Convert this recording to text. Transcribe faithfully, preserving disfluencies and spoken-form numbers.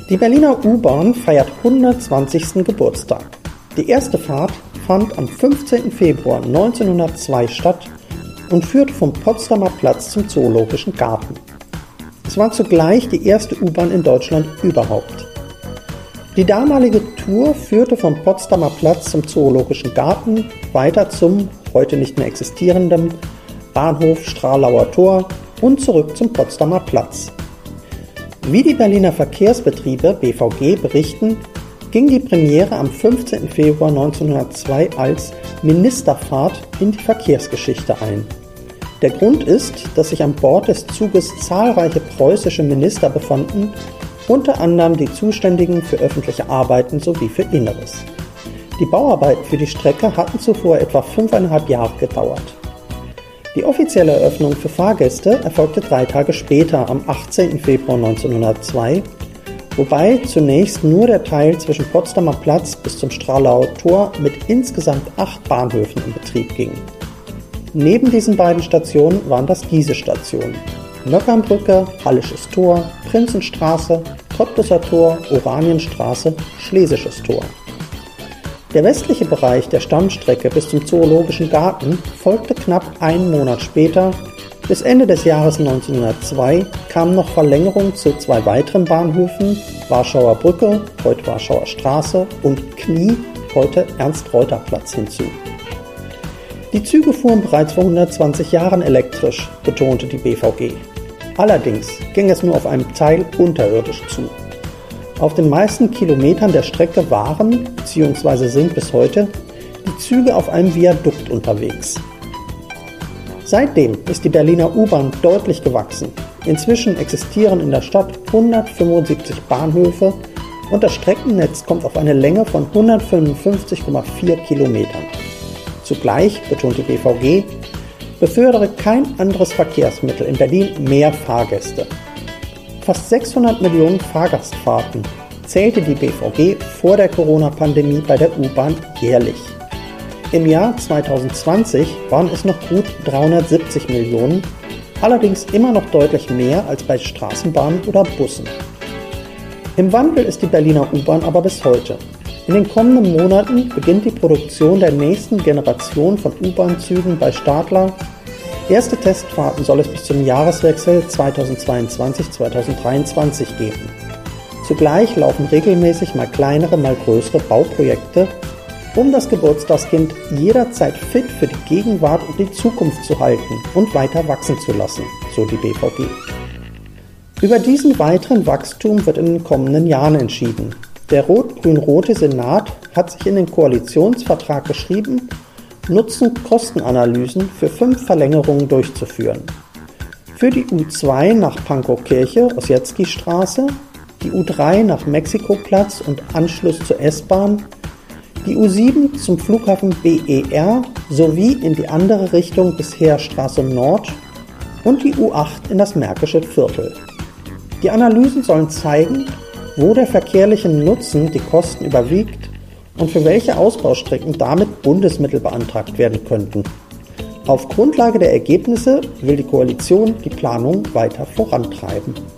Die Berliner U-Bahn feiert hundertzwanzigsten Geburtstag. Die erste Fahrt fand am fünfzehnten Februar neunzehnhundertzwei statt und führte vom Potsdamer Platz zum Zoologischen Garten. Es war zugleich die erste U-Bahn in Deutschland überhaupt. Die damalige Tour führte vom Potsdamer Platz zum Zoologischen Garten weiter zum heute nicht mehr existierenden Bahnhof Stralauer Tor und zurück zum Potsdamer Platz. Wie die Berliner Verkehrsbetriebe B V G berichten, ging die Premiere am fünfzehnten Februar neunzehnhundertzwei als Ministerfahrt in die Verkehrsgeschichte ein. Der Grund ist, dass sich an Bord des Zuges zahlreiche preußische Minister befanden, unter anderem die Zuständigen für öffentliche Arbeiten sowie für Inneres. Die Bauarbeiten für die Strecke hatten zuvor etwa fünfeinhalb Jahre gedauert. Die offizielle Eröffnung für Fahrgäste erfolgte drei Tage später, am achtzehnten Februar neunzehnhundertzwei, wobei zunächst nur der Teil zwischen Potsdamer Platz bis zum Stralauer Tor mit insgesamt acht Bahnhöfen in Betrieb ging. Neben diesen beiden Stationen waren das Giese-Stationen: Möckernbrücke, Hallisches Tor, Prinzenstraße, Cottbuser Tor, Oranienstraße, Schlesisches Tor. Der westliche Bereich der Stammstrecke bis zum Zoologischen Garten folgte knapp einen Monat später. Bis Ende des Jahres neunzehnhundertzwei kamen noch Verlängerungen zu zwei weiteren Bahnhöfen, Warschauer Brücke, heute Warschauer Straße, und Knie, heute Ernst-Reuter-Platz hinzu. Die Züge fuhren bereits vor hundertzwanzig Jahren elektrisch, betonte die B V G. Allerdings ging es nur auf einem Teil unterirdisch zu. Auf den meisten Kilometern der Strecke waren, bzw. sind bis heute, die Züge auf einem Viadukt unterwegs. Seitdem ist die Berliner U-Bahn deutlich gewachsen. Inzwischen existieren in der Stadt hundertfünfundsiebzig Bahnhöfe und das Streckennetz kommt auf eine Länge von hundertfünfundfünfzig Komma vier Kilometern. Zugleich, betont die B V G, befördere kein anderes Verkehrsmittel in Berlin mehr Fahrgäste. Fast sechshundert Millionen Fahrgastfahrten zählte die B V G vor der Corona-Pandemie bei der U-Bahn jährlich. Im Jahr zweitausendzwanzig waren es noch gut dreihundertsiebzig Millionen, allerdings immer noch deutlich mehr als bei Straßenbahnen oder Bussen. Im Wandel ist die Berliner U-Bahn aber bis heute. In den kommenden Monaten beginnt die Produktion der nächsten Generation von U-Bahn-Zügen bei Stadler. Erste Testfahrten soll es bis zum Jahreswechsel zweitausendzweiundzwanzig zweitausenddreiundzwanzig geben. Zugleich laufen regelmäßig mal kleinere, mal größere Bauprojekte, um das Geburtstagskind jederzeit fit für die Gegenwart und die Zukunft zu halten und weiter wachsen zu lassen, so die B V G. Über diesen weiteren Wachstum wird in den kommenden Jahren entschieden. Der rot-grün-rote Senat hat sich in den Koalitionsvertrag geschrieben, Nutzen-Kosten-Analysen für fünf Verlängerungen durchzuführen. Für die U zwei nach Pankow-Kirche, Ossietzky-Straße, die U drei nach Mexikoplatz und Anschluss zur S-Bahn, die U sieben zum Flughafen B E R sowie in die andere Richtung bis Heerstraße Nord und die U acht in das Märkische Viertel. Die Analysen sollen zeigen, wo der verkehrliche Nutzen die Kosten überwiegt und für welche Ausbaustrecken damit Bundesmittel beantragt werden könnten. Auf Grundlage der Ergebnisse will die Koalition die Planung weiter vorantreiben.